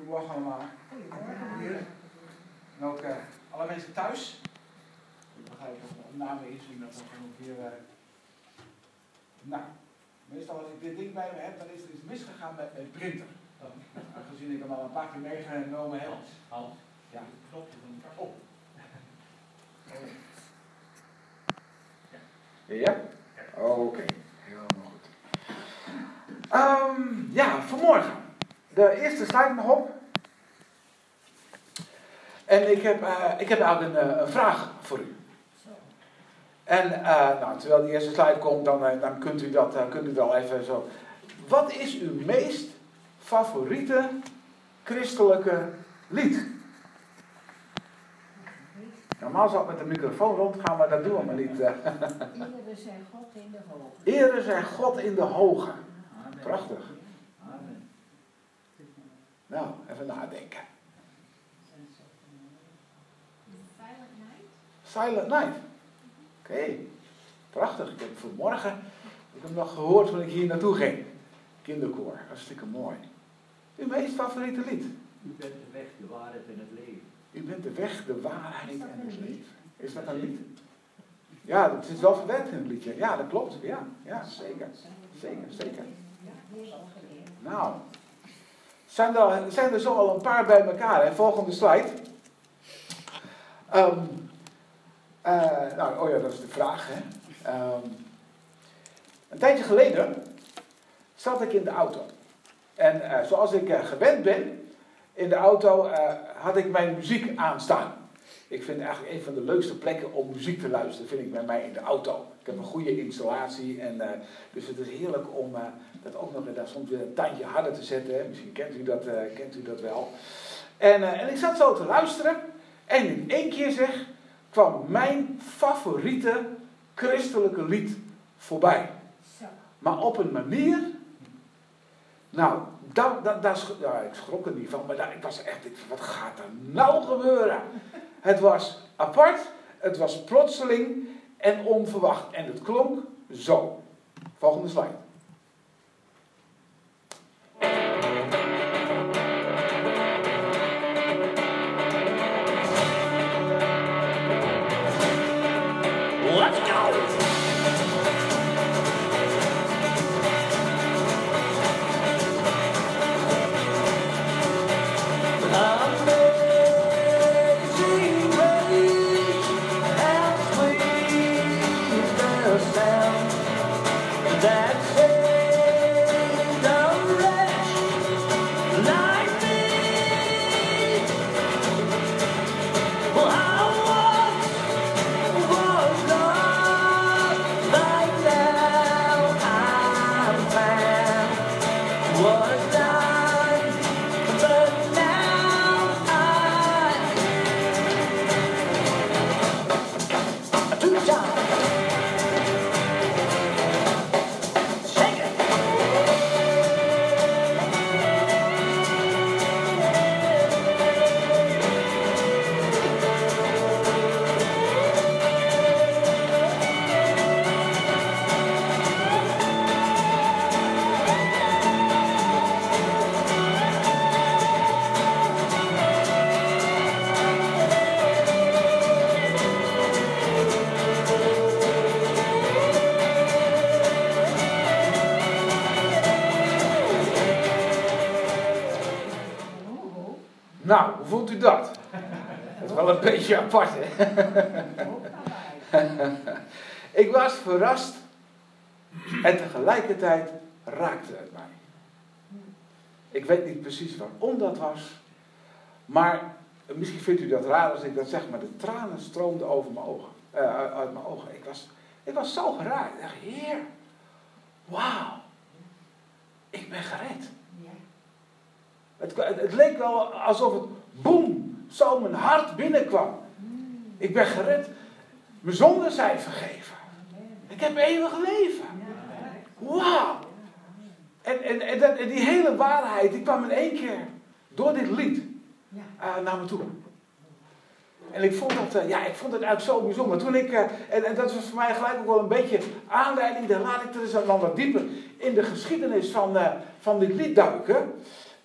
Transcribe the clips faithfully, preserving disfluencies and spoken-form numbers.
Goedemorgen allemaal. Goedemorgen. En ook uh, alle mensen thuis. Dan ga ik even de opname inzien dat we gewoon hier... Uh... Nou, meestal als ik dit ding bij me heb, dan is er iets misgegaan met mijn printer. Aangezien ik hem al een paar keer meegenomen heb. Hans, ja. Knopje van de Oh. Ja? Oké, okay. Helemaal goed. Um, ja, vanmorgen. De eerste slide nog op. En ik heb, uh, ik heb eigenlijk een, uh, een vraag voor u. En uh, nou, terwijl die eerste slide komt, dan, uh, dan kunt u dat uh, kunt u wel even zo. Wat is uw meest favoriete christelijke lied? Normaal zou het met de microfoon rondgaan, maar dat doen we maar niet. Uh. Ere zij God in de hoge. Ere zij God in de hoge. Amen. Prachtig. Amen. Nou, even nadenken. Silent Night? Silent Night. Oké, okay. Prachtig. Ik heb het vanmorgen ik heb hem nog gehoord toen ik hier naartoe ging. Kinderkoor, hartstikke mooi. Uw meest favoriete lied? U bent de weg, de waarheid en het leven. U bent de weg, de waarheid en het leven. Is dat een lied? Ja, het is wel verwerkt in het liedje. Ja, dat klopt. Ja, ja zeker. Zeker, zeker. Nou, zijn er, zijn er zo al een paar bij elkaar. Hè? Volgende slide. Um, uh, nou, oh ja, dat is de vraag. Hè? Um, een tijdje geleden zat ik in de auto. En uh, zoals ik uh, gewend ben, in de auto uh, had ik mijn muziek aanstaan. Ik vind eigenlijk een van de leukste plekken om muziek te luisteren, vind ik bij mij in de auto. Ik heb een goede installatie en uh, dus het is heerlijk om uh, dat ook nog daar soms weer een tandje harder te zetten. Hè. Misschien kent u dat, uh, kent u dat wel. En, uh, en ik zat zo te luisteren en in één keer zeg, kwam mijn favoriete christelijke lied voorbij. Maar op een manier, nou, daar, daar, daar, ja, ik schrok er niet van, maar daar, ik was echt, ik, wat gaat er nou gebeuren? Het was apart, het was plotseling en onverwacht. En het klonk zo. Volgende slide. Let's go! Nou, hoe voelt u dat? Dat is wel een beetje apart, hè? Ik was verrast en tegelijkertijd raakte het mij. Ik weet niet precies waarom dat was, maar misschien vindt u dat raar als ik dat zeg, maar de tranen stroomden over mijn ogen, uh, uit mijn ogen. Ik was, ik was zo geraakt. Ik dacht, Heer, wauw, ik ben gered. Het, het, het leek wel alsof het boem, zo mijn hart binnenkwam. Ik ben gered. Mijn zonden zijn vergeven. Ik heb eeuwig leven. Wauw. En, en, en, dat, en die hele waarheid, die kwam in één keer door dit lied uh, naar me toe. En ik vond dat, uh, ja, ik vond het eigenlijk zo bijzonder. Toen ik, uh, en, en dat was voor mij gelijk ook wel een beetje aanleiding. Dan laat ik er dus dan wat dieper in de geschiedenis van, uh, van dit lied duiken.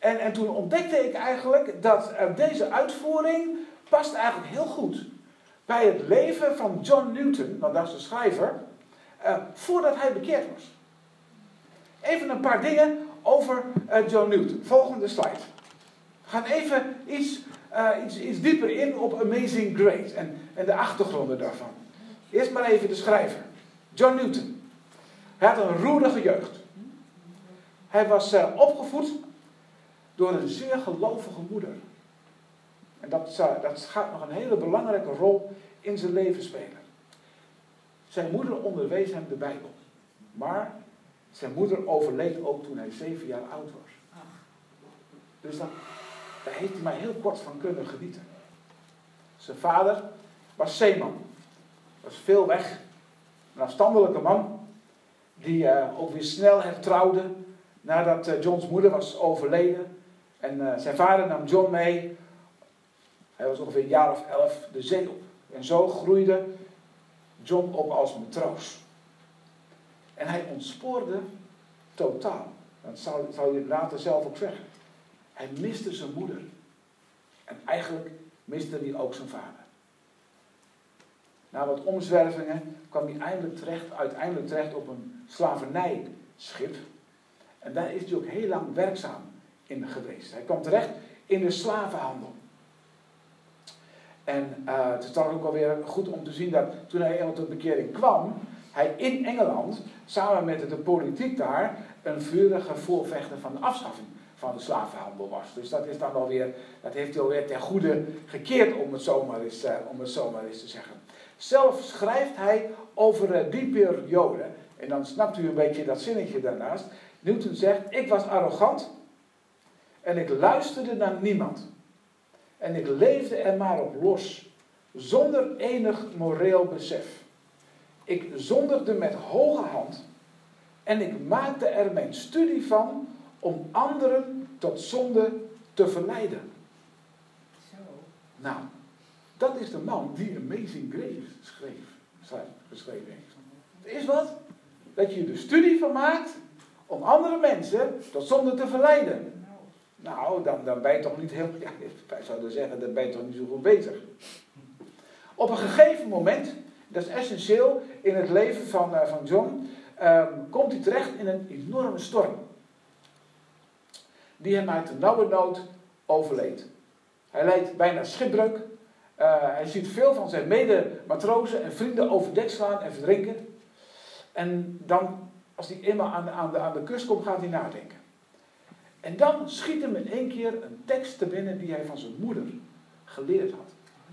En, en toen ontdekte ik eigenlijk dat uh, deze uitvoering past eigenlijk heel goed bij het leven van John Newton, want dat is de schrijver, uh, voordat hij bekeerd was. Even een paar dingen over uh, John Newton. Volgende slide. We gaan even iets, uh, iets, iets dieper in op Amazing Grace en, en de achtergronden daarvan. Eerst maar even de schrijver. John Newton. Hij had een roerige jeugd. Hij was uh, opgevoed door een zeer gelovige moeder. En dat, uh, dat gaat nog een hele belangrijke rol in zijn leven spelen. Zijn moeder onderwees hem de Bijbel. Maar zijn moeder overleed ook toen hij zeven jaar oud was. Dus dat, daar heeft hij maar heel kort van kunnen genieten. Zijn vader was zeeman. Was veel weg. Een afstandelijke man. Die uh, ook weer snel hertrouwde. Nadat uh, Johns moeder was overleden. En uh, zijn vader nam John mee. Hij was ongeveer een jaar of elf de zee op. En zo groeide John op als matroos. En hij ontspoorde totaal. Dat zal, zal je later zelf ook zeggen. Hij miste zijn moeder. En eigenlijk miste hij ook zijn vader. Na wat omzwervingen kwam hij eindelijk terecht, uiteindelijk terecht op een slavernijschip. En daar is hij ook heel lang werkzaam in geweest. Hij kwam terecht in de slavenhandel. En uh, het is dan ook alweer goed om te zien dat toen hij eenmaal tot bekering kwam, hij in Engeland, samen met de politiek daar, een vurige voorvechter van de afschaffing van de slavenhandel was. Dus dat is dan alweer, dat heeft hij alweer ten goede gekeerd, om het zomaar eens, uh, om het zomaar eens te zeggen. Zelf schrijft hij over uh, die periode, en dan snapt u een beetje dat zinnetje daarnaast. Newton zegt, ik was arrogant en ik luisterde naar niemand. En ik leefde er maar op los, zonder enig moreel besef. Ik zondigde met hoge hand en ik maakte er mijn studie van om anderen tot zonde te verleiden. Zo. Nou, dat is de man die Amazing Grace schreef, geschreven heeft. Het is wat dat je er studie van maakt om andere mensen tot zonde te verleiden. Nou, dan, dan ben je toch niet helemaal... Ja, wij zouden zeggen, dan ben je toch niet zo goed bezig. Op een gegeven moment, dat is essentieel in het leven van, uh, van John, uh, komt hij terecht in een enorme storm. Die hem uit de nauwe nood overleed. Hij leidt bijna schipbreuk. Uh, hij ziet veel van zijn mede-matrozen en vrienden over dek slaan en verdrinken. En dan, als hij eenmaal aan de, aan de, aan de kust komt, gaat hij nadenken. En dan schiet hem in één keer een tekst te binnen die hij van zijn moeder geleerd had.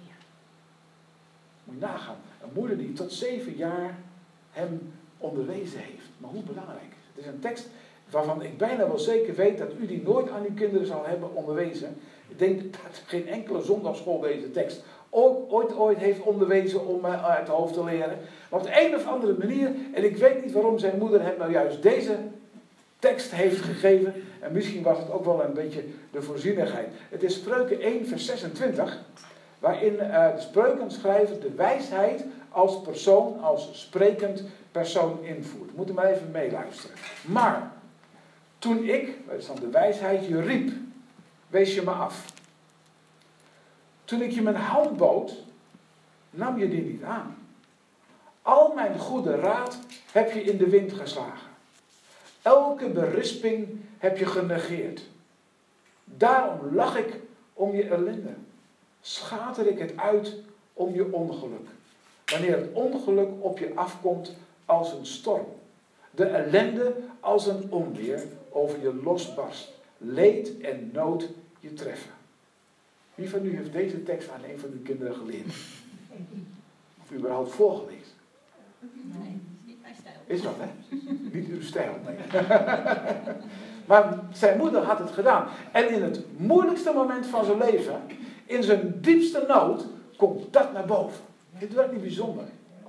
Moet je nagaan. Een moeder die tot zeven jaar hem onderwezen heeft. Maar hoe belangrijk is het? Het is een tekst waarvan ik bijna wel zeker weet dat u die nooit aan uw kinderen zal hebben onderwezen. Ik denk dat geen enkele zondagschool deze tekst ooit, ooit, ooit heeft onderwezen om uh, uit het hoofd te leren. Maar op de een of andere manier, en ik weet niet waarom zijn moeder hem nou juist deze tekst heeft gegeven. En misschien was het ook wel een beetje de voorzienigheid. Het is Spreuken één vers zesentwintig. Waarin uh, de spreukenschrijver de wijsheid als persoon, als sprekend persoon invoert. Moet er maar even meeluisteren. Maar, toen ik, dat is dan de wijsheid, je riep, wees je me af. Toen ik je mijn hand bood, nam je die niet aan. Al mijn goede raad heb je in de wind geslagen. Elke berisping heb je genegeerd. Daarom lach ik om je ellende. Schater ik het uit om je ongeluk. Wanneer het ongeluk op je afkomt als een storm. De ellende als een onweer over je losbarst. Leed en nood je treffen. Wie van u heeft deze tekst aan een van uw kinderen geleerd? Of überhaupt voorgelezen? Nee, niet mijn stijl. Is dat, hè? Niet uw stijl, nee. Maar zijn moeder had het gedaan. En in het moeilijkste moment van zijn leven, in zijn diepste nood, komt dat naar boven. Dit werd niet bijzonder.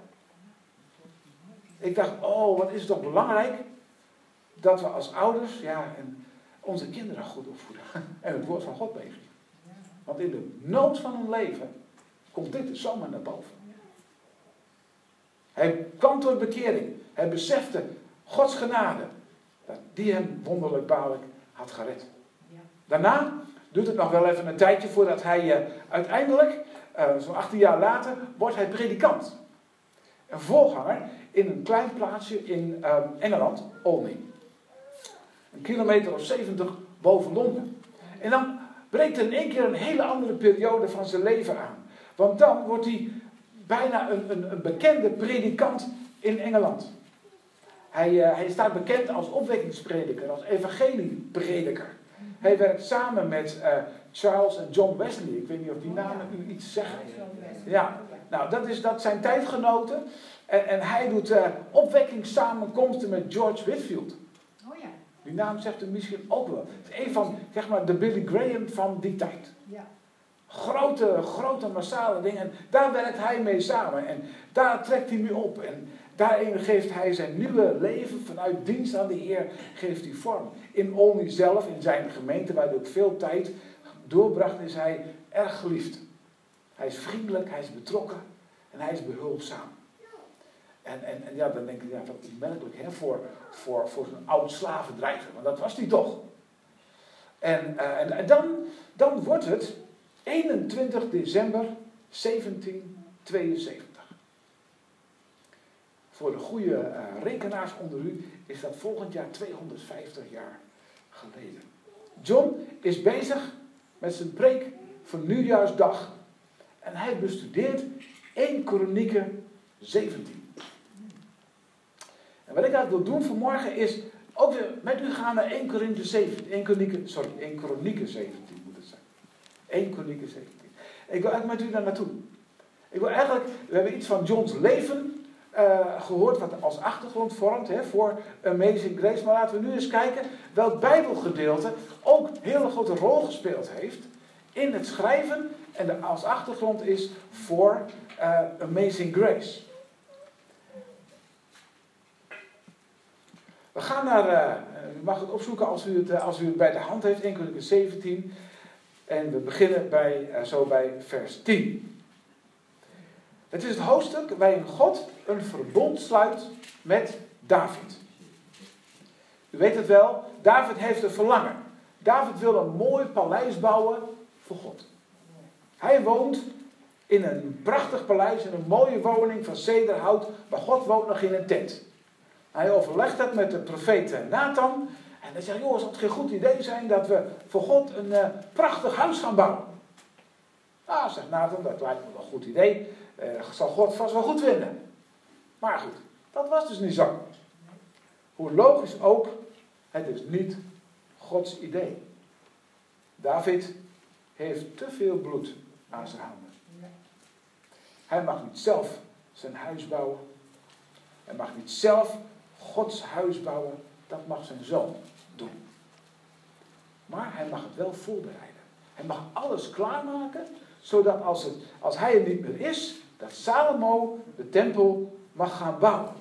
Ik dacht, oh, wat is het toch belangrijk dat we als ouders, ja, en onze kinderen goed opvoeden. En het woord van God meegeven. Want in de nood van hun leven komt dit zomaar naar boven. Hij kwam tot bekering. Hij besefte Gods genade. Dat die hem wonderlijk baarlijk had gered. Daarna duurt het nog wel even een tijdje voordat hij uh, uiteindelijk, uh, zo'n achttien jaar later, wordt hij predikant. Een voorganger in een klein plaatsje in uh, Engeland, Olney. Een kilometer of zeventig boven Londen. En dan breekt er in één keer een hele andere periode van zijn leven aan. Want dan wordt hij bijna een, een, een bekende predikant in Engeland. Hij, uh, hij staat bekend als opwekkingsprediker, als evangelieprediker. Hij werkt samen met uh, Charles en John Wesley. Ik weet niet of die namen u iets zeggen. Ja, nou dat, is, dat zijn tijdgenoten. En, en hij doet uh, opwekkingssamenkomsten met George Whitefield. Oh ja. Die naam zegt u misschien ook wel. Het is een van, zeg maar, de Billy Graham van die tijd. Ja. Grote, grote massale dingen. Daar werkt hij mee samen. En daar trekt hij nu op. En daarin geeft hij zijn nieuwe leven vanuit dienst aan de Heer, geeft hij vorm. In Olney zelf, in zijn gemeente, waar hij ook veel tijd doorbracht, is hij erg geliefd. Hij is vriendelijk, hij is betrokken en hij is behulpzaam. En, en, en ja, dan denk ik, ja, dat is opmerkelijk hè, voor, voor, voor zo'n oud slavendrijver. Want dat was hij toch. En, uh, en, en dan, dan wordt het eenentwintig december zeventienhonderdtweeënzeventig. Voor de goede uh, rekenaars onder u is dat volgend jaar tweehonderdvijftig jaar geleden. John is bezig met zijn preek van nieuwjaarsdag. En hij bestudeert eerste Kronieken zeventien. En wat ik eigenlijk wil doen vanmorgen is ook weer met u gaan naar eerste Kronieken zeventien. eerste Kronieken, sorry, eerste Kronieken zeventien moet het zijn. eerste Kronieken zeventien. Ik wil eigenlijk met u daar naartoe. Ik wil eigenlijk, we hebben iets van Johns leven Uh, gehoord wat als achtergrond vormt hè, voor Amazing Grace. Maar laten we nu eens kijken welk Bijbelgedeelte ook een hele grote rol gespeeld heeft in het schrijven en de, als achtergrond is voor uh, Amazing Grace. We gaan naar, uh, u mag het opzoeken als u het, uh, als u het bij de hand heeft, eerste Kronieken zeventien. En we beginnen bij, uh, zo bij vers tien. Het is het hoofdstuk waarin God een verbond sluit met David. U weet het wel, David heeft een verlangen. David wil een mooi paleis bouwen voor God. Hij woont in een prachtig paleis, in een mooie woning van cederhout, maar God woont nog in een tent. Hij overlegt dat met de profeet Nathan. En hij zegt, joh, zou het geen goed idee zijn dat we voor God een uh, prachtig huis gaan bouwen? Ah, zegt Nathan, dat lijkt me wel een goed idee. Uh, zal God vast wel goed vinden. Maar goed, dat was dus niet zo. Hoe logisch ook, het is niet Gods idee. David heeft te veel bloed aan zijn handen. Hij mag niet zelf zijn huis bouwen. Hij mag niet zelf Gods huis bouwen. Dat mag zijn zoon doen. Maar hij mag het wel voorbereiden. Hij mag alles klaarmaken, zodat als, het, als hij er niet meer is, dat Salomo de tempel mag gaan bouwen.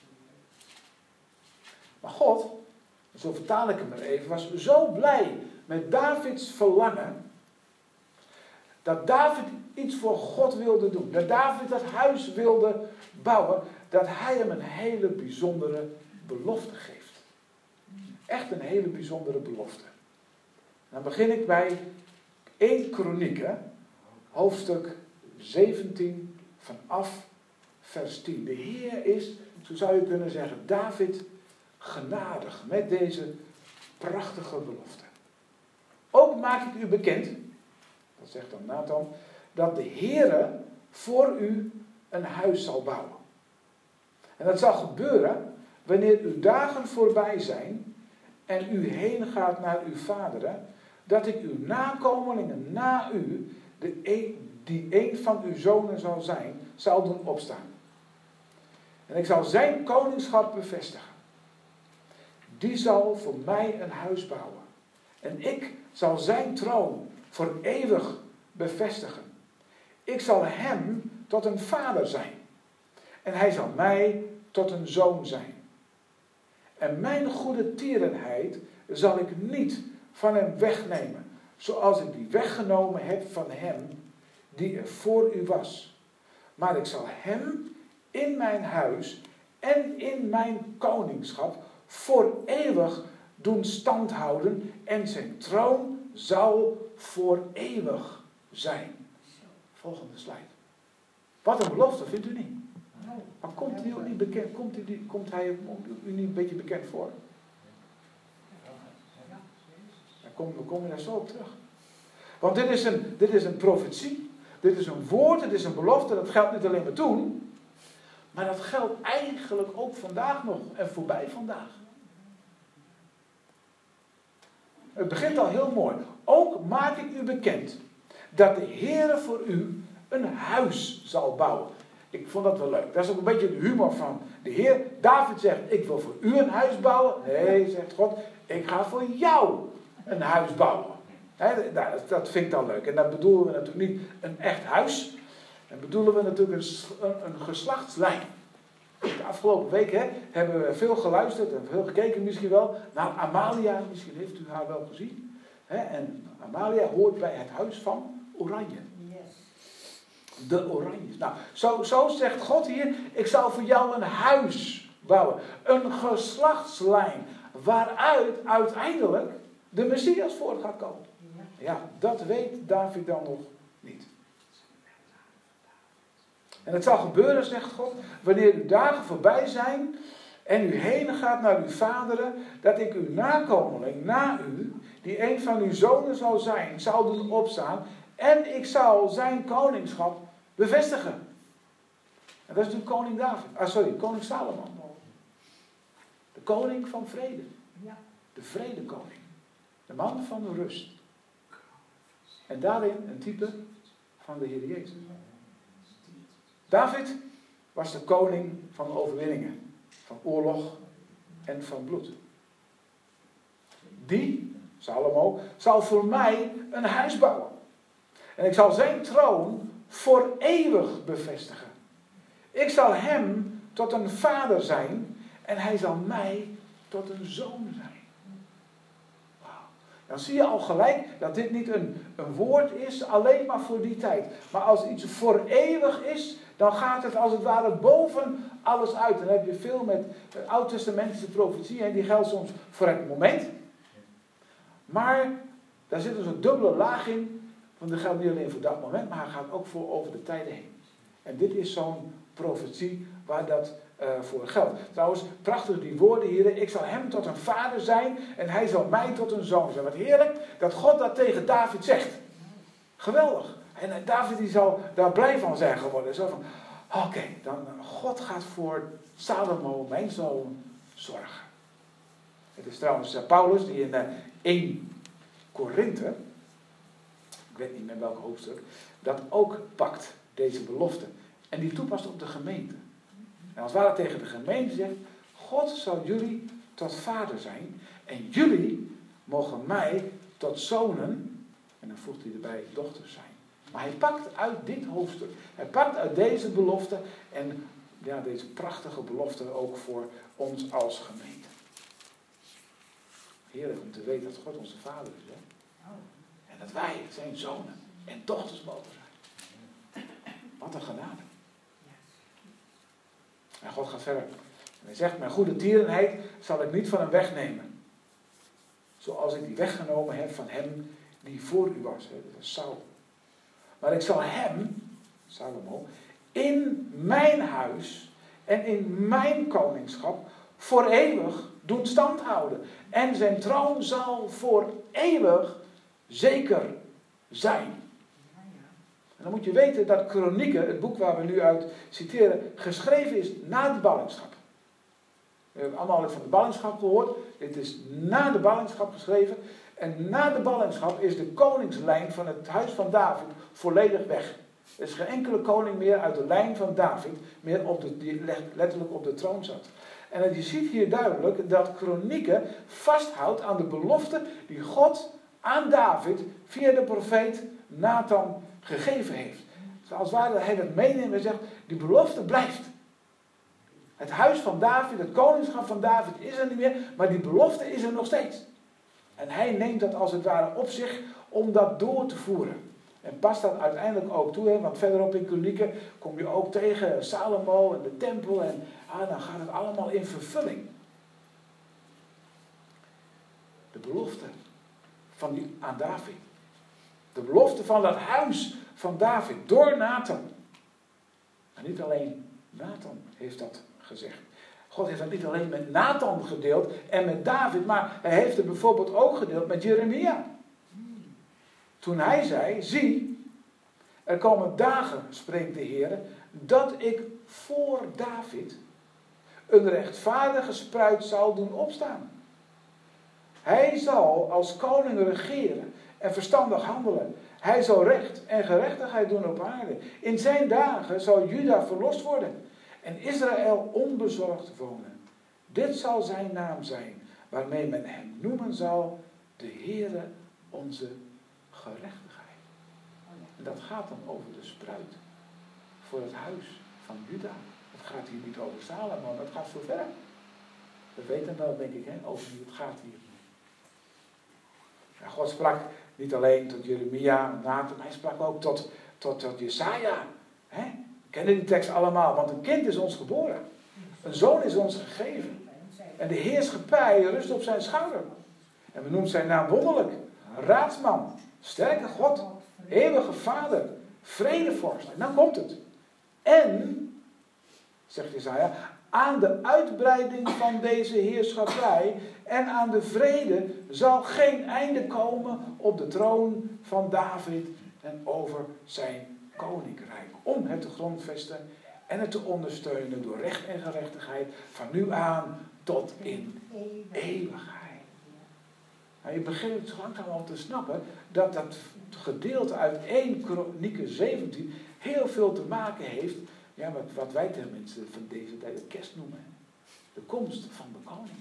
Maar God, zo vertaal ik hem maar even, was zo blij met Davids verlangen, dat David iets voor God wilde doen. Dat David dat huis wilde bouwen, dat hij hem een hele bijzondere belofte geeft. Echt een hele bijzondere belofte. Dan begin ik bij eerste Kronieken, hoofdstuk zeventien, vanaf vers tien. De Heer is, zo zou je kunnen zeggen, David genadig met deze prachtige belofte. Ook maak ik u bekend, dat zegt dan Nathan, dat de Heere voor u een huis zal bouwen. En dat zal gebeuren wanneer uw dagen voorbij zijn en u heen gaat naar uw vaderen, dat ik uw nakomelingen na u, de een, die een van uw zonen zal zijn, zal doen opstaan. En ik zal zijn koningschap bevestigen. Die zal voor mij een huis bouwen. En ik zal zijn troon voor eeuwig bevestigen. Ik zal hem tot een vader zijn. En hij zal mij tot een zoon zijn. En mijn goede tierenheid zal ik niet van hem wegnemen, zoals ik die weggenomen heb van hem die er voor u was. Maar ik zal hem in mijn huis en in mijn koningschap voor eeuwig doen standhouden en zijn troon zal voor eeuwig zijn. Volgende slide. Wat een belofte, vindt u niet? Maar komt u niet bekend, komt, u, komt hij u niet een beetje bekend voor? Dan kom, dan kom je daar zo op terug. Want dit is, een, dit is een profetie. Dit is een woord, dit is een belofte. Dat geldt niet alleen maar toen. Maar dat geldt eigenlijk ook vandaag nog. En voorbij vandaag. Het begint al heel mooi. Ook maak ik u bekend dat de Heere voor u een huis zal bouwen. Ik vond dat wel leuk. Dat is ook een beetje de humor van de Heer. David zegt, ik wil voor u een huis bouwen. Nee, zegt God, ik ga voor jou een huis bouwen. He, dat vind ik dan leuk. En dan bedoelen we natuurlijk niet een echt huis. Dan bedoelen we natuurlijk een, een, een geslachtslijn. De afgelopen weken hè, hebben we veel geluisterd en veel gekeken misschien wel naar Amalia. Misschien heeft u haar wel gezien. He, en Amalia hoort bij het huis van Oranje. De Oranjes. Nou, zo, zo zegt God hier, ik zal voor jou een huis bouwen. Een geslachtslijn waaruit uiteindelijk de Messias voort gaat komen. Ja, dat weet David dan nog niet. En het zal gebeuren, zegt God, wanneer uw dagen voorbij zijn en u heen gaat naar uw vaderen, dat ik uw nakomeling na u, die een van uw zonen zal zijn, zal doen opstaan en ik zal zijn koningschap bevestigen. En dat is natuurlijk koning David. Ah, sorry, koning Salomon. De koning van vrede. De vredekoning. De man van de rust. En daarin een type van de Heer Jezus. David was de koning van overwinningen. Van oorlog en van bloed. Die, Salomo, zal voor mij een huis bouwen. En ik zal zijn troon voor eeuwig bevestigen. Ik zal hem tot een vader zijn en hij zal mij tot een zoon zijn. Wauw. Dan zie je al gelijk dat dit niet een, een woord is alleen maar voor die tijd. Maar als iets voor eeuwig is, dan gaat het als het ware boven alles uit. Dan heb je veel met oud-testamentische profetieën en die geldt soms voor het moment. Maar daar zit dus een dubbele laag in. Want dat geldt niet alleen voor dat moment, maar hij gaat ook voor over de tijden heen. En dit is zo'n profetie waar dat uh, voor geldt. Trouwens, prachtig die woorden hier. Ik zal hem tot een vader zijn en hij zal mij tot een zoon zijn. Wat heerlijk dat God dat tegen David zegt. Geweldig. En David die zal daar blij van zijn geworden. Zo van, oké, okay, dan God gaat voor Salomo, mijn zoon, zorgen. Het is trouwens uh, Paulus die in uh, eerste Korinthe, ik weet niet meer welk hoofdstuk, dat ook pakt, deze belofte. En die toepast op de gemeente. En als het ware tegen de gemeente zegt, God zal jullie tot vader zijn en jullie mogen mij tot zonen, en dan voegt hij erbij, dochters zijn. Maar hij pakt uit dit hoofdstuk, hij pakt uit deze belofte en ja, deze prachtige belofte ook voor ons als gemeente. Heerlijk om te weten dat God onze vader is. Hè? En dat wij zijn zonen en dochters mogen zijn. Wat een genade. En God gaat verder. En hij zegt, mijn goede tierenheid zal ik niet van hem wegnemen. Zoals ik die weggenomen heb van hem die voor u was. Hè? Dat is Saul. Maar ik zal hem, Salomo, in mijn huis en in mijn koningschap voor eeuwig doen standhouden. En zijn troon zal voor eeuwig zeker zijn. En dan moet je weten dat Kronieken, het boek waar we nu uit citeren, geschreven is na de ballingschap. We hebben allemaal van de ballingschap gehoord. Dit is na de ballingschap geschreven. En na de ballingschap is de koningslijn van het huis van David volledig weg. Er is geen enkele koning meer uit de lijn van David meer op de, die letterlijk op de troon zat. En je ziet hier duidelijk dat Kronieken vasthoudt aan de belofte die God aan David via de profeet Nathan gegeven heeft. Zoals waar hij dat meeneemt en zegt, die belofte blijft. Het huis van David, het koningschap van David is er niet meer, maar die belofte is er nog steeds. En hij neemt dat als het ware op zich om dat door te voeren. En past dat uiteindelijk ook toe, hè? Want verderop in Kronieken kom je ook tegen Salomo en de tempel en ah, dan gaat het allemaal in vervulling. De belofte van die, aan David. De belofte van dat huis van David door Nathan. En niet alleen Nathan heeft dat gezegd. God heeft dat niet alleen met Nathan gedeeld en met David, maar hij heeft het bijvoorbeeld ook gedeeld met Jeremia. Toen hij zei, zie, er komen dagen, spreekt de Heer, dat ik voor David een rechtvaardige spruit zal doen opstaan. Hij zal als koning regeren en verstandig handelen. Hij zal recht en gerechtigheid doen op aarde. In zijn dagen zal Juda verlost worden en Israël onbezorgd wonen. Dit zal zijn naam zijn, waarmee men hem noemen zal, de Heere onze gerechtigheid. En dat gaat dan over de spruit voor het huis van Juda. Het gaat hier niet over Salomo, dat gaat zo ver. We weten wel, denk ik, hè, over wie het gaat hier. Ja, God sprak niet alleen tot Jeremia, Nathan, hij sprak ook tot, tot, tot Jesaja. Hè? We kennen die tekst allemaal, want een kind is ons geboren. Een zoon is ons gegeven. En de heerschappij rust op zijn schouder. En we noemen zijn naam wonderlijk. Raadsman, sterke God, eeuwige Vader, vredevorst. En dan komt het. En, zegt Jesaja, aan de uitbreiding van deze heerschappij en aan de vrede zal geen einde komen op de troon van David en over zijn koninkrijk. Om het te grondvesten en het te ondersteunen door recht en gerechtigheid van nu aan tot in eeuwigheid. Nou, je begint zo langzaam om te snappen dat dat gedeelte uit eerste Kronieken zeventien heel veel te maken heeft, ja, met wat wij tenminste van deze tijd de kerst noemen. De komst van de koning.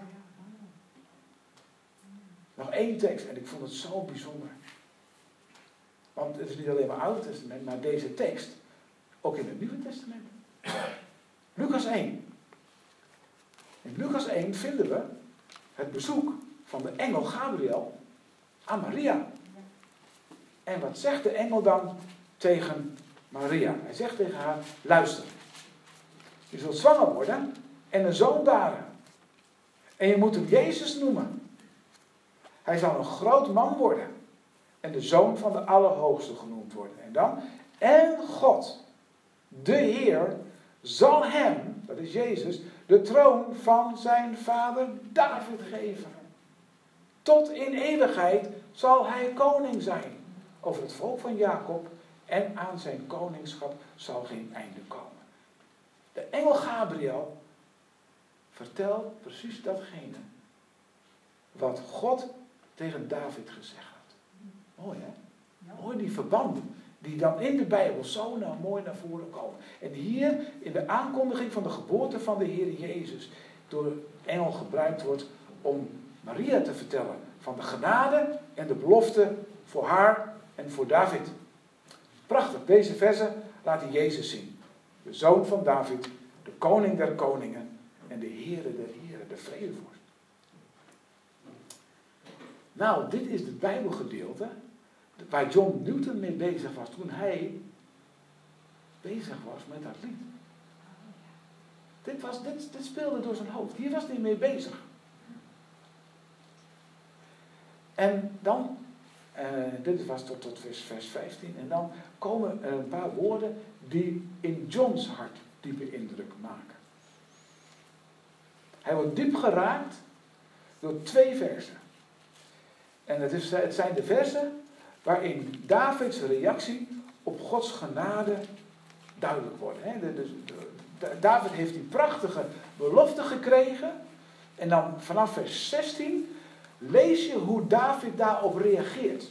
Nog één tekst, en ik vond het zo bijzonder. Want het is niet alleen maar Oude Testament, maar deze tekst ook in het Nieuwe Testament. Lucas één. In Lucas één vinden we het bezoek van de engel Gabriel aan Maria. En wat zegt de engel dan tegen Maria? Hij zegt tegen haar, luister. Je zult zwanger worden en een zoon baren. En je moet hem Jezus noemen. Hij zal een groot man worden. En de zoon van de Allerhoogste genoemd worden. En dan, en God, de Heer, zal hem, dat is Jezus, de troon van zijn vader David geven. Tot in eeuwigheid zal hij koning zijn over het volk van Jacob en aan zijn koningschap zal geen einde komen. De engel Gabriel vertelt precies datgene wat God tegen David gezegd had. Mooi hè? Mooi die verbanden die dan in de Bijbel zo nou mooi naar voren komen. En hier in de aankondiging van de geboorte van de Heer Jezus door de engel gebruikt wordt om Maria te vertellen van de genade en de belofte voor haar en voor David. Prachtig, deze versen laten Jezus zien. De zoon van David, de koning der koningen en de Heere der heren, de vredevorst. Nou, dit is het Bijbelgedeelte waar John Newton mee bezig was toen hij bezig was met dat lied. Dit, was, dit, dit speelde door zijn hoofd. Hier was hij mee bezig. En dan, uh, dit was tot, tot vers, vers vijftien, en dan komen er een paar woorden die in Johns hart diepe indruk maken. Hij wordt diep geraakt door twee versen. En het, is, het zijn de versen waarin Davids reactie op Gods genade duidelijk wordt. He, de, de, de, David heeft die prachtige belofte gekregen. En dan vanaf vers zestien lees je hoe David daarop reageert.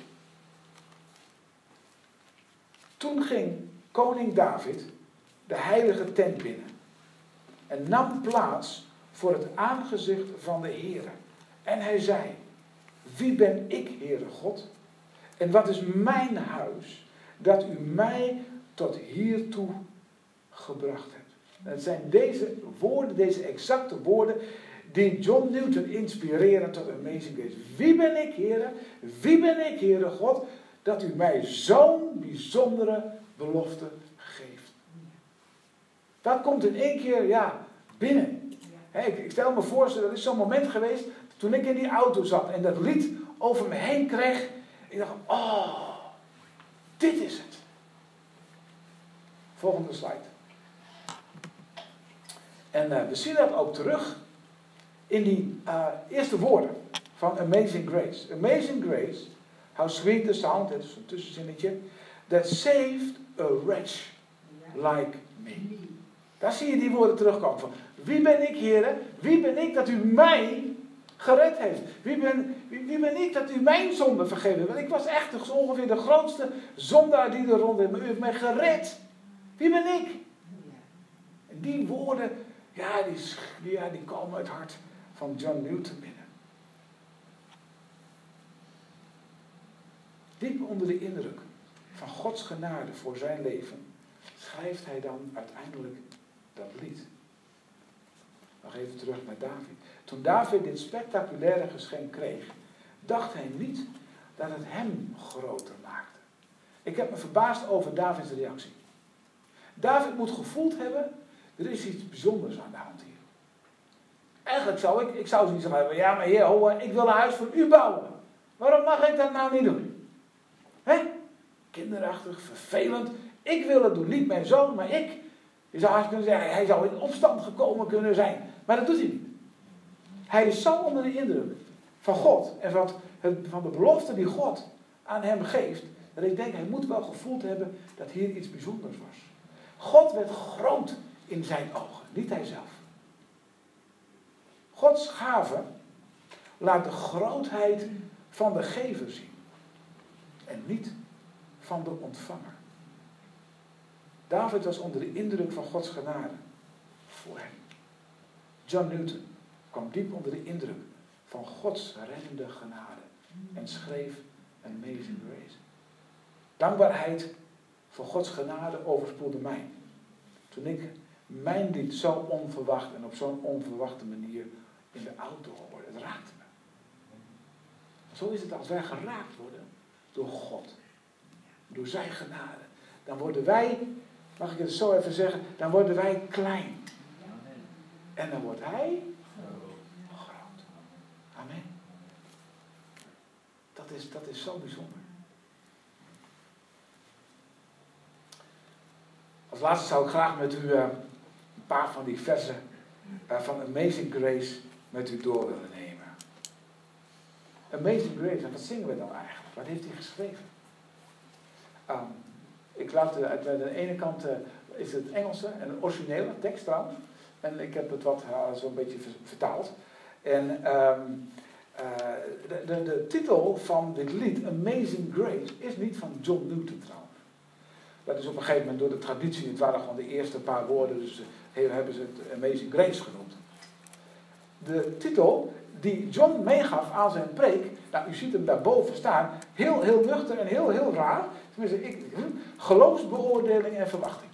Toen ging koning David de heilige tent binnen. En nam plaats voor het aangezicht van de Heere. En hij zei, wie ben ik, Heere God? En wat is mijn huis, dat u mij tot hiertoe gebracht hebt? En het zijn deze woorden, deze exacte woorden, die John Newton inspireren tot Amazing Grace. Wie ben ik, Heere? Wie ben ik, Heere God, dat u mij zo'n bijzondere belofte geeft? Dat komt in één keer, ja, binnen. He, ik, ik stel me voor, dat is zo'n moment geweest toen ik in die auto zat en dat lied over me heen kreeg. Ik dacht, oh, dit is het. Volgende slide. En uh, we zien dat ook terug in die uh, eerste woorden van Amazing Grace. Amazing Grace, how sweet the sound, dat is een tussenzinnetje, that saved a wretch like me. Daar zie je die woorden terugkomen van, wie ben ik, Heere? Wie ben ik dat u mij gered heeft? Wie ben, wie, wie ben ik dat u mijn zonde vergeven heeft? Want ik was echt zo ongeveer de grootste zondaar die er rond is. Maar u heeft mij gered. Wie ben ik? En die woorden, ja, die, ja, die komen uit het hart van John Newton binnen. Diep onder de indruk van Gods genade voor zijn leven, schrijft hij dan uiteindelijk dat lied. Nog even terug naar David. Toen David dit spectaculaire geschenk kreeg, dacht hij niet dat het hem groter maakte. Ik heb me verbaasd over Davids reactie. David moet gevoeld hebben, er is iets bijzonders aan de hand hier. Eigenlijk zou ik, ik zou zoiets zeggen, ja maar heer, hoor, ik wil een huis voor u bouwen. Waarom mag ik dat nou niet doen? Hè? Kinderachtig, vervelend. Ik wil het doen, niet mijn zoon, maar ik. Je zou haast kunnen zeggen, hij zou in opstand gekomen kunnen zijn. Maar dat doet hij niet. Hij is zo onder de indruk van God en van, het, van de belofte die God aan hem geeft, dat ik denk, hij moet wel gevoeld hebben dat hier iets bijzonders was. God werd groot in zijn ogen, niet hij zelf. Gods gave laat de grootheid van de gever zien en niet van de ontvanger. David was onder de indruk van Gods genade voor hem. John Newton kwam diep onder de indruk van Gods reddende genade en schreef Amazing Grace. Dankbaarheid voor Gods genade overspoelde mij. Toen ik mijn lied zo onverwacht en op zo'n onverwachte manier in de auto hoorde. Het raakte me. Zo is het als wij geraakt worden door God. Door zijn genade. Dan worden wij, mag ik het zo even zeggen, dan worden wij klein. En dan wordt hij groot. Amen. Dat is, dat is zo bijzonder. Als laatste zou ik graag met u uh, een paar van die versen uh, van Amazing Grace met u door willen nemen. Amazing Grace, en wat zingen we dan eigenlijk? Wat heeft hij geschreven? Um, ik laat uh, uit de ene kant uh, is het Engelse en een originele tekst trouwens. En ik heb het wat uh, zo'n beetje vertaald. En um, uh, de, de, de titel van dit lied, Amazing Grace, is niet van John Newton trouwens. Dat is op een gegeven moment door de traditie, het waren gewoon de eerste paar woorden, dus uh, hebben ze het Amazing Grace genoemd. De titel die John meegaf aan zijn preek, nou u ziet hem daarboven staan, heel, heel nuchter en heel, heel raar. Tenminste, ik, geloofsbeoordeling en verwachting.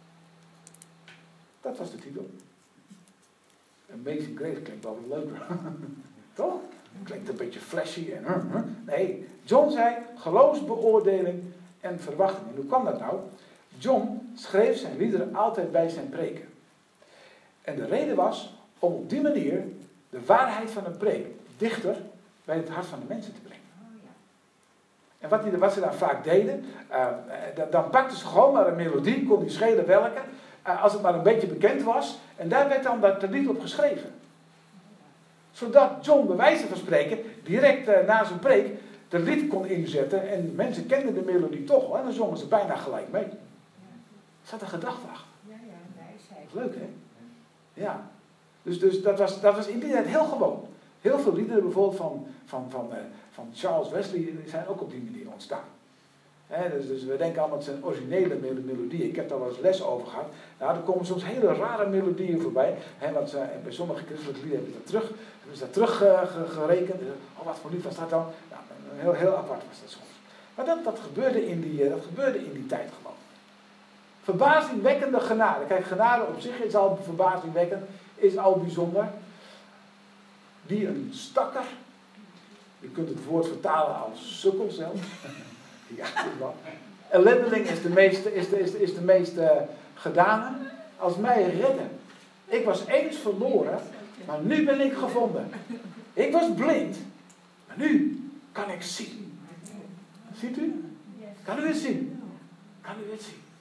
Dat was de titel. Amazing Grace klinkt wel wat leuker. Toch? Klinkt een beetje flashy en... Uh, uh. Nee, John zei geloofsbeoordeling en verwachting. En hoe kwam dat nou? John schreef zijn liederen altijd bij zijn preken. En de reden was om op die manier de waarheid van een preek dichter bij het hart van de mensen te brengen. En wat, die, wat ze dan vaak deden, uh, dan pakten ze gewoon maar een melodie, kon die schelen welke, uh, als het maar een beetje bekend was. En daar werd dan dat lied op geschreven. Zodat John, bij wijze van spreken, direct uh, na zijn preek, de lied kon inzetten. En mensen kenden de melodie toch wel. En dan zongen ze bijna gelijk mee. Er zat een gedachte achter. Ja, ja, wijsheid. Leuk, hè? Ja. Dus, dus dat, was, dat was in die tijd heel gewoon. Heel veel liederen bijvoorbeeld van, van, van, uh, van Charles Wesley die zijn ook op die manier ontstaan. He, dus, dus we denken allemaal, het zijn originele melodieën. Ik heb daar wel eens les over gehad. Nou, er komen soms hele rare melodieën voorbij. He, want uh, bij sommige christelijke lieden hebben ze dat terug, hebben ze dat terug uh, gerekend. Oh, wat voor lied was dat dan? Nou, heel, heel apart was dat soms. Maar dat, dat, gebeurde in die, uh, dat gebeurde in die tijd gewoon. Verbazingwekkende genade. Kijk, genade op zich is al verbazingwekkend, is al bijzonder. Die een stakker, je kunt het woord vertalen als sukkel zelfs. Ja, dat is wel. Ellendeling is de meest, is de, is de, is de meest uh, gedane. Als mij redden. Ik was eens verloren, maar nu ben ik gevonden. Ik was blind, maar nu kan ik zien. Ziet u? Kan u het zien? Kan u het zien?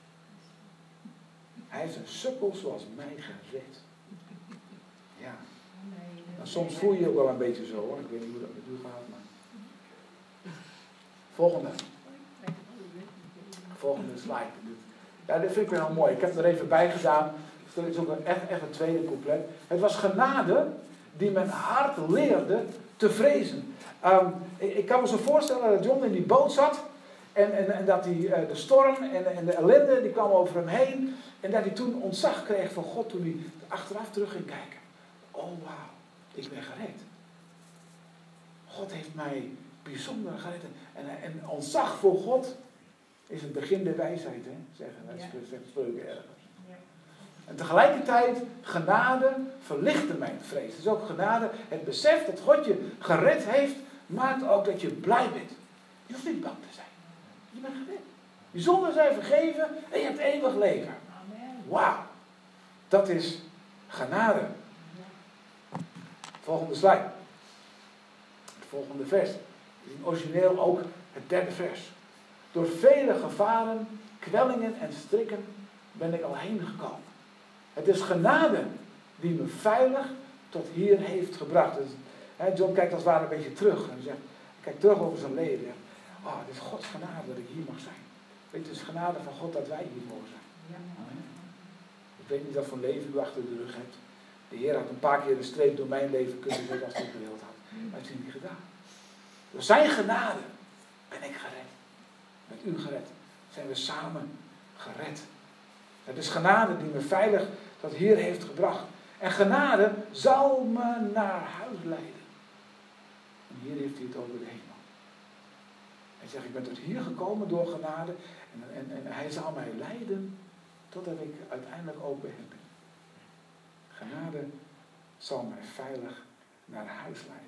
Hij heeft een sukkel zoals mij gered. Ja. Nou, soms voel je je ook wel een beetje zo hoor. Ik weet niet hoe dat met u gaat. Maar... Volgende. Volgende slide. Ja, dit vind ik wel heel mooi. Ik heb er even bij gedaan. Dat is ook een, echt, echt een tweede couplet. Het was genade die mijn hart leerde te vrezen. Um, ik, ik kan me zo voorstellen dat John in die boot zat. En, en, en dat die, uh, de storm en, en de ellende die kwam over hem heen. En dat hij toen ontzag kreeg van God toen hij achteraf terug ging kijken. Oh wauw, ik ben gered. God heeft mij bijzonder gered. En, en ontzag voor God is het begin der wijsheid, hè? Zeggen wij, zegt spreuken ergens. Ja. En tegelijkertijd, genade verlichtte mijn vrees. Het is ook genade, het besef dat God je gered heeft, maakt ook dat je blij bent. Je hoeft niet bang te zijn. Je bent gered. Je zonden zijn vergeven en je hebt eeuwig leven. Wauw. Dat is genade. Volgende slide. Het volgende vers. Het is origineel ook het derde vers. Door vele gevaren, kwellingen en strikken ben ik al heen gekomen. Het is genade die me veilig tot hier heeft gebracht. Dus, hè, John kijkt als het ware een beetje terug. En zegt, kijkt terug over zijn leven. Zegt, oh, het is Gods genade dat ik hier mag zijn. Weet je, het is genade van God dat wij hier mogen zijn. Amen. Ik weet niet wat voor leven u achter de rug hebt. De Heer had een paar keer een streep door mijn leven kunnen zetten als hij het gewild had. Maar het is niet gedaan. Door zijn genade ben ik gered. Met u gered. Zijn we samen gered. Het is genade die me veilig tot hier heeft gebracht. En genade zal me naar huis leiden. En hier heeft hij het over de hemel. Hij zegt, ik ben tot hier gekomen door genade. En, en, en hij zal mij leiden totdat ik uiteindelijk ook bij hem ben. Genade zal mij veilig naar huis leiden.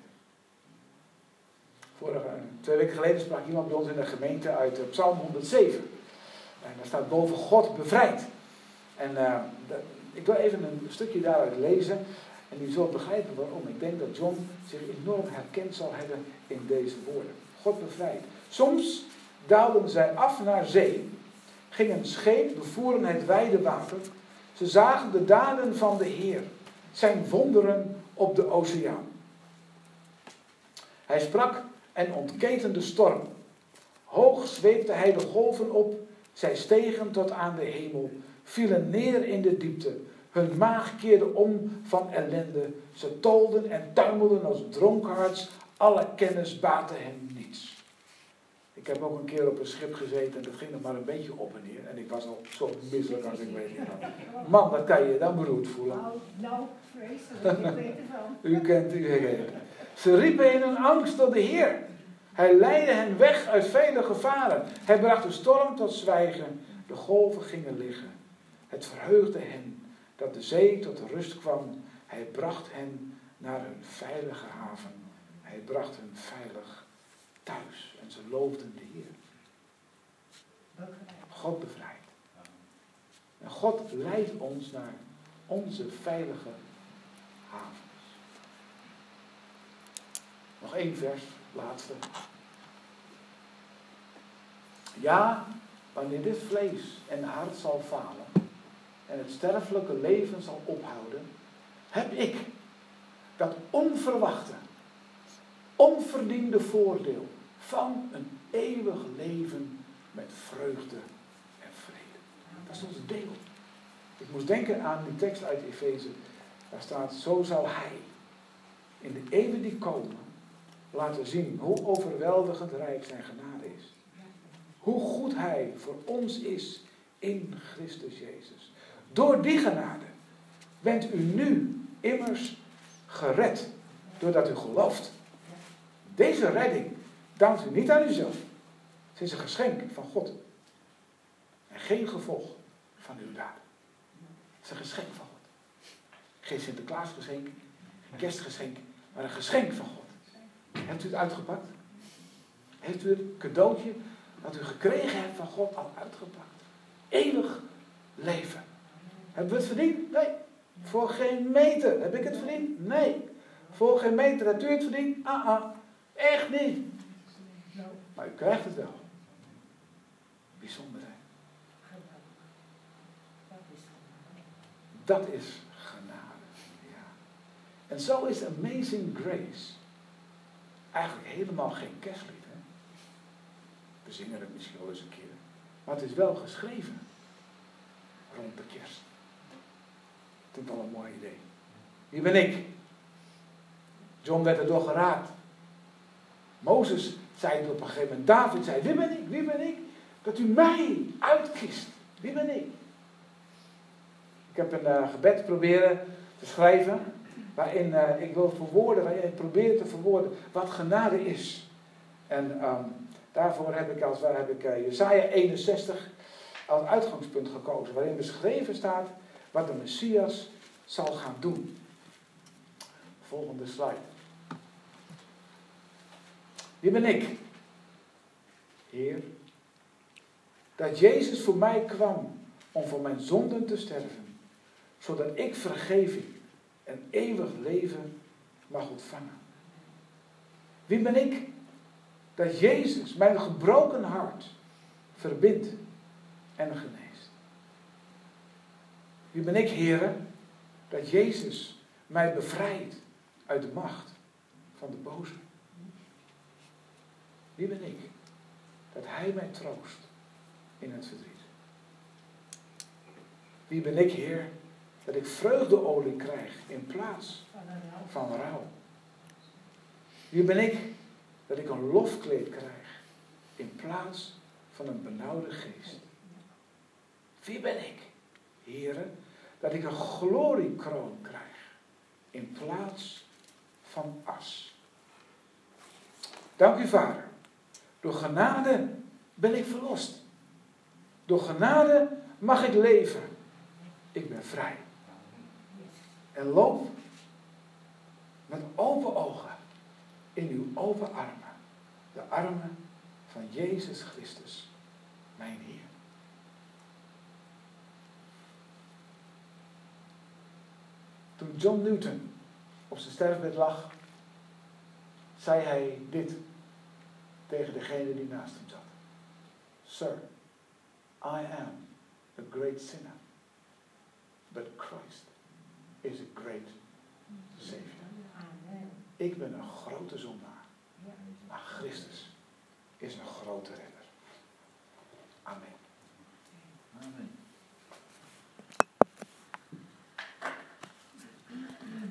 Vorige, twee weken geleden sprak iemand bij ons in de gemeente uit Psalm honderdzeven. En daar staat boven God bevrijd. En uh, de, ik wil even een stukje daaruit lezen. En u zult begrijpen waarom. Ik denk dat John zich enorm herkend zal hebben in deze woorden. God bevrijd. Soms daalden zij af naar zee. Gingen een scheep, bevoeren het wijde water. Ze zagen de daden van de Heer. Zijn wonderen op de oceaan. Hij sprak en ontketende storm. Hoog zweepte hij de golven op. Zij stegen tot aan de hemel. Vielen neer in de diepte. Hun maag keerde om van ellende. Ze tolden en tuimelden als dronkaards. Alle kennis baatte hen niets. Ik heb ook een keer op een schip gezeten en dat ging nog maar een beetje op en neer. En ik was al zo misselijk als ik weet niet had. Man, dat kan je dan beroerd voelen. Nou, nou, vreselijk, ik weet ervan. U kent u heen. Ze riepen in hun angst tot de Heer. Hij leidde hen weg uit vele gevaren. Hij bracht de storm tot zwijgen. De golven gingen liggen. Het verheugde hen dat de zee tot rust kwam. Hij bracht hen naar hun veilige haven. Hij bracht hen veilig thuis. En ze loofden de Heer. God bevrijdt. En God leidt ons naar onze veilige havens. Nog één vers, laatste. Ja, wanneer dit vlees en hart zal falen en het sterfelijke leven zal ophouden, heb ik dat onverwachte, onverdiende voordeel van een eeuwig leven met vreugde en vrede. Dat is ons deel. Ik moest denken aan die tekst uit Efeze. Daar staat, zo zal hij in de eeuwen die komen laten zien hoe overweldigend rijk zijn genade is. Hoe goed hij voor ons is in Christus Jezus. Door die genade bent u nu immers gered doordat u gelooft. Deze redding dankt u niet aan uzelf. Het is een geschenk van God. En geen gevolg van uw daden. Het is een geschenk van God. Geen Sinterklaasgeschenk, geen kerstgeschenk, maar een geschenk van God. Hebt u het uitgepakt? Heeft u het cadeautje dat u gekregen hebt van God al uitgepakt? Eeuwig leven. Hebben we het verdiend? Nee. Voor geen meter. Heb ik het verdiend? Nee. Voor geen meter. Hebt u het verdiend? Ah, ah. Echt niet. Maar u krijgt het wel. Bijzonder, hè? Dat is genade. Ja. En zo is Amazing Grace eigenlijk helemaal geen kerstlied. Hè? We zingen het misschien wel eens een keer. Maar het is wel geschreven rond de kerst. Ik vind het wel een mooi idee. Wie ben ik? John werd erdoor geraakt. Mozes zei het op een gegeven moment. David zei, wie ben ik? Wie ben ik? Dat u mij uitkiest. Wie ben ik? Ik heb een uh, gebed proberen te schrijven. Waarin uh, ik wil verwoorden, waarin ik probeer te verwoorden wat genade is. En um, daarvoor heb ik als waar heb ik uh, Jesaja eenenzestig als uitgangspunt gekozen. Waarin beschreven staat wat de Messias zal gaan doen. Volgende slide. Wie ben ik? Heer, dat Jezus voor mij kwam om voor mijn zonden te sterven, zodat ik vergeving en eeuwig leven mag ontvangen. Wie ben ik? Dat Jezus mijn gebroken hart verbindt en geneest. Wie ben ik, Heere? Dat Jezus mij bevrijdt uit de macht van de boze. Wie ben ik? Dat Hij mij troost in het verdriet. Wie ben ik, Heer? Dat ik vreugdeolie krijg in plaats van rouw. Wie ben ik? Dat ik een lofkleed krijg in plaats van een benauwde geest. Wie ben ik, Heere? Dat ik een gloriekroon krijg in plaats van as. Dank u, Vader. Door genade ben ik verlost. Door genade mag ik leven. Ik ben vrij. En loop met open ogen in uw open armen. De armen van Jezus Christus, mijn Heer. Toen John Newton op zijn sterfbed lag, zei hij dit tegen degene die naast hem zat. Sir, I am a great sinner, but Christ is a great Savior. Ik ben een grote zondaar, maar Christus is een grote redder.